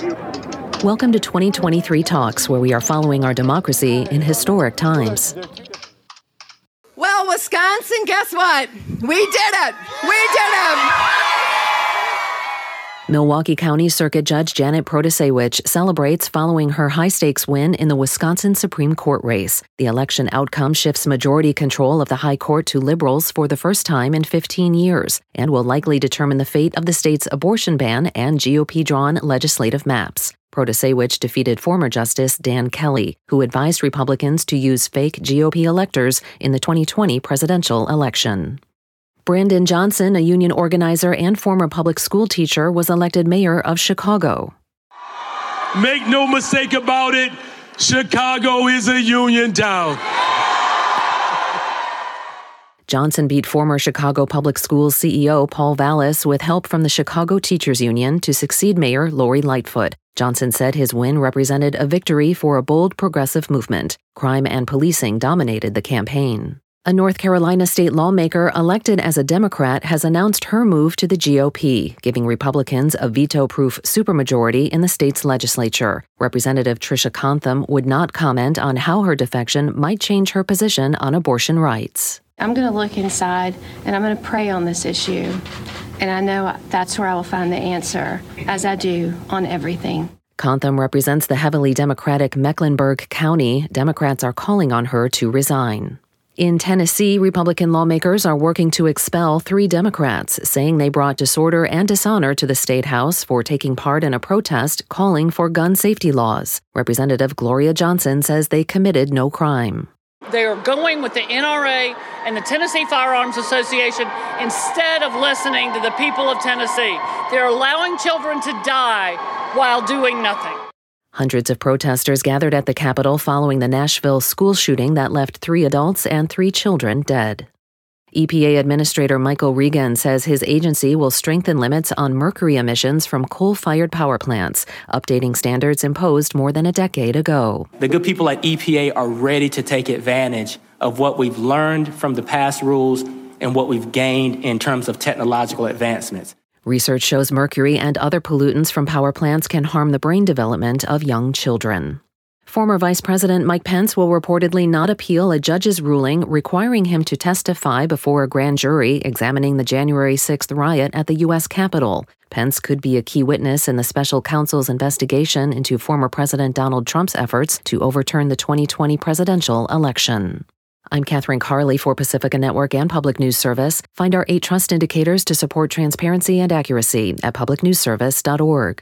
Welcome to 2023 Talks, where we are following our democracy in historic times. Well, Wisconsin, guess what? We did it! We did it! Milwaukee County Circuit Judge Janet Protasiewicz celebrates following her high-stakes win in the Wisconsin Supreme Court race. The election outcome shifts majority control of the high court to liberals for the first time in 15 years and will likely determine the fate of the state's abortion ban and GOP-drawn legislative maps. Protasiewicz defeated former Justice Dan Kelly, who advised Republicans to use fake GOP electors in the 2020 presidential election. Brandon Johnson, a union organizer and former public school teacher, was elected mayor of Chicago. Make no mistake about it, Chicago is a union town. Johnson beat former Chicago Public Schools CEO Paul Vallis with help from the Chicago Teachers Union to succeed Mayor Lori Lightfoot. Johnson said his win represented a victory for a bold progressive movement. Crime and policing dominated the campaign. A North Carolina state lawmaker elected as a Democrat has announced her move to the GOP, giving Republicans a veto-proof supermajority in the state's legislature. Representative Tricia Contham would not comment on how her defection might change her position on abortion rights. I'm going to look inside and I'm going to pray on this issue. And I know that's where I will find the answer, as I do on everything. Contham represents the heavily Democratic Mecklenburg County. Democrats are calling on her to resign. In Tennessee, Republican lawmakers are working to expel 3 Democrats, saying they brought disorder and dishonor to the state house for taking part in a protest calling for gun safety laws. Representative Gloria Johnson says they committed no crime. They are going with the NRA and the Tennessee Firearms Association instead of listening to the people of Tennessee. They're allowing children to die while doing nothing. Hundreds of protesters gathered at the Capitol following the Nashville school shooting that left 3 adults and 3 children dead. EPA Administrator Michael Regan says his agency will strengthen limits on mercury emissions from coal-fired power plants, updating standards imposed more than a decade ago. The good people at EPA are ready to take advantage of what we've learned from the past rules and what we've gained in terms of technological advancements. Research shows mercury and other pollutants from power plants can harm the brain development of young children. Former Vice President Mike Pence will reportedly not appeal a judge's ruling requiring him to testify before a grand jury examining the January 6th riot at the U.S. Capitol. Pence could be a key witness in the special counsel's investigation into former President Donald Trump's efforts to overturn the 2020 presidential election. I'm Catherine Carley for Pacifica Network and Public News Service. Find our 8 trust indicators to support transparency and accuracy at publicnewsservice.org.